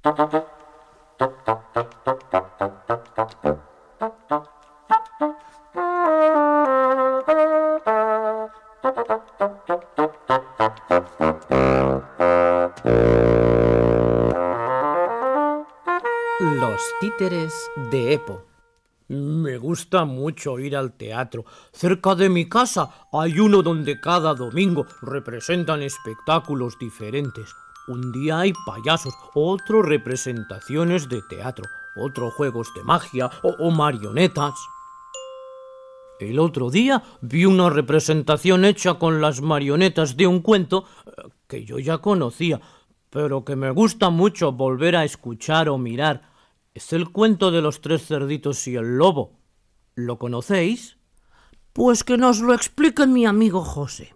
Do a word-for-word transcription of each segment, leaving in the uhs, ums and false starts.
Los títeres de Epo. Me gusta mucho ir al teatro. Cerca de mi casa hay uno donde cada domingo representan espectáculos diferentes. Un día hay payasos, otro representaciones de teatro, otro juegos de magia o, o marionetas. El otro día vi una representación hecha con las marionetas de un cuento eh, que yo ya conocía, pero que me gusta mucho volver a escuchar o mirar. Es el cuento de los tres cerditos y el lobo. ¿Lo conocéis? Pues que nos lo explique mi amigo José.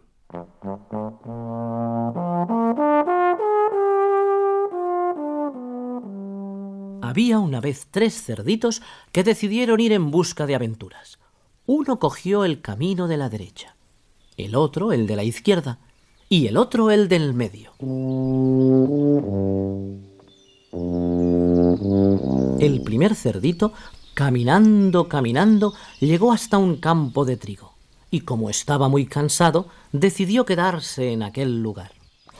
Había una vez tres cerditos que decidieron ir en busca de aventuras. Uno cogió el camino de la derecha, el otro el de la izquierda y el otro el del medio. El primer cerdito, caminando, caminando, llegó hasta un campo de trigo y, como estaba muy cansado, decidió quedarse en aquel lugar.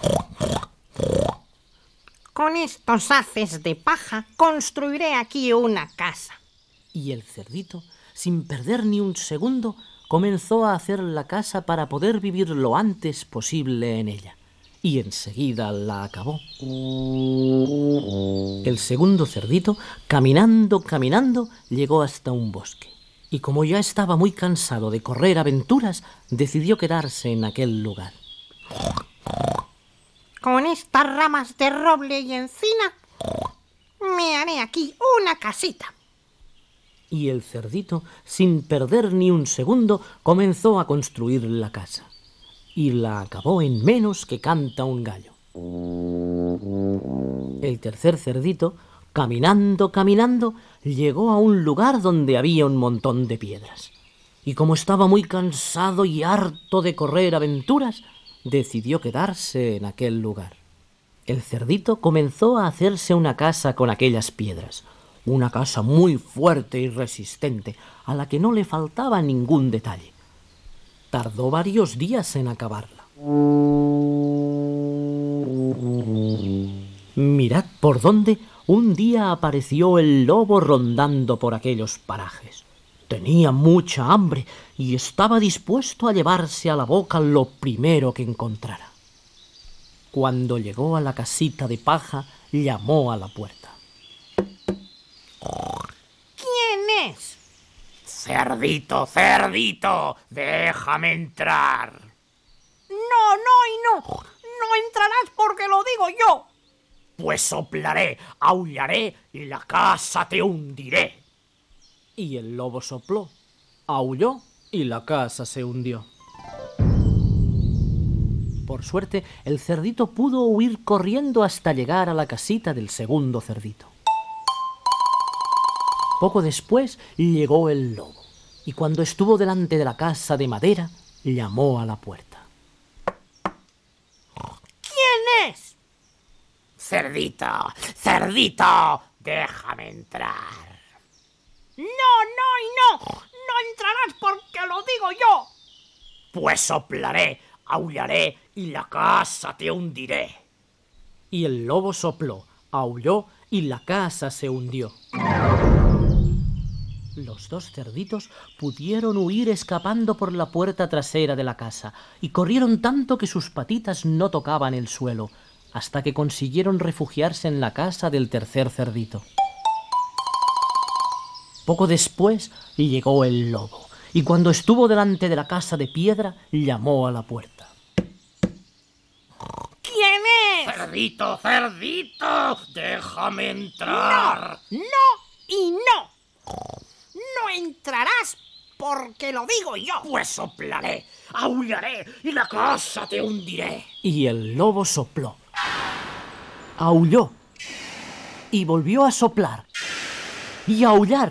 Con estos haces de paja construiré aquí una casa. Y el cerdito, sin perder ni un segundo, comenzó a hacer la casa para poder vivir lo antes posible en ella. Y enseguida la acabó. El segundo cerdito, caminando, caminando, llegó hasta un bosque. Y como ya estaba muy cansado de correr aventuras, decidió quedarse en aquel lugar. Con estas ramas de roble y encina, me haré aquí una casita. Y el cerdito, sin perder ni un segundo, comenzó a construir la casa. Y la acabó en menos que canta un gallo. El tercer cerdito, caminando, caminando, llegó a un lugar donde había un montón de piedras. Y como estaba muy cansado y harto de correr aventuras, decidió quedarse en aquel lugar. El cerdito comenzó a hacerse una casa con aquellas piedras. Una casa muy fuerte y resistente, a la que no le faltaba ningún detalle. Tardó varios días en acabarla. Mirad por dónde un día apareció el lobo rondando por aquellos parajes. Tenía mucha hambre y estaba dispuesto a llevarse a la boca lo primero que encontrara. Cuando llegó a la casita de paja, llamó a la puerta. ¿Quién es? Cerdito, cerdito, déjame entrar. No, no y no. No entrarás porque lo digo yo. Pues soplaré, aullaré y la casa te hundiré. Y el lobo sopló, aulló y la casa se hundió. Por suerte, el cerdito pudo huir corriendo hasta llegar a la casita del segundo cerdito. Poco después llegó el lobo, y cuando estuvo delante de la casa de madera, llamó a la puerta. ¿Quién es? Cerdito, cerdito, déjame entrar. No, no y no. No entrarás porque lo digo yo. Pues soplaré, aullaré y la casa te hundiré. Y el lobo sopló, aulló y la casa se hundió. Los dos cerditos pudieron huir escapando por la puerta trasera de la casa y corrieron tanto que sus patitas no tocaban el suelo, hasta que consiguieron refugiarse en la casa del tercer cerdito. Poco después llegó el lobo, y cuando estuvo delante de la casa de piedra, llamó a la puerta. ¿Quién es? Cerdito, cerdito, déjame entrar. No, no y no. No entrarás porque lo digo yo. Pues soplaré, aullaré y la casa te hundiré. Y el lobo sopló, aulló y volvió a soplar y a aullar.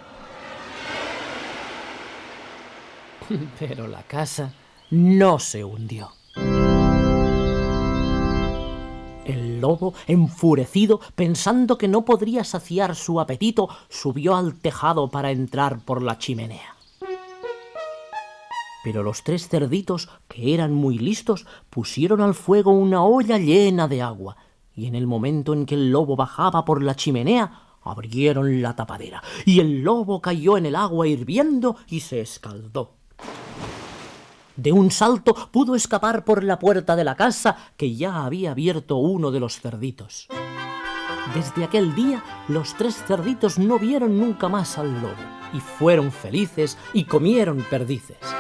Pero la casa no se hundió. El El lobo, enfurecido, pensando que no podría saciar su apetito, subió al tejado para entrar por la chimenea. Pero los tres cerditos, que eran muy listos, pusieron al fuego una olla llena de agua, y en el momento en que el lobo bajaba por la chimenea, abrieron la tapadera, y el lobo cayó en el agua hirviendo y se escaldó. De un salto pudo escapar por la puerta de la casa que ya había abierto uno de los cerditos. Desde aquel día, los tres cerditos no vieron nunca más al lobo, y fueron felices y comieron perdices.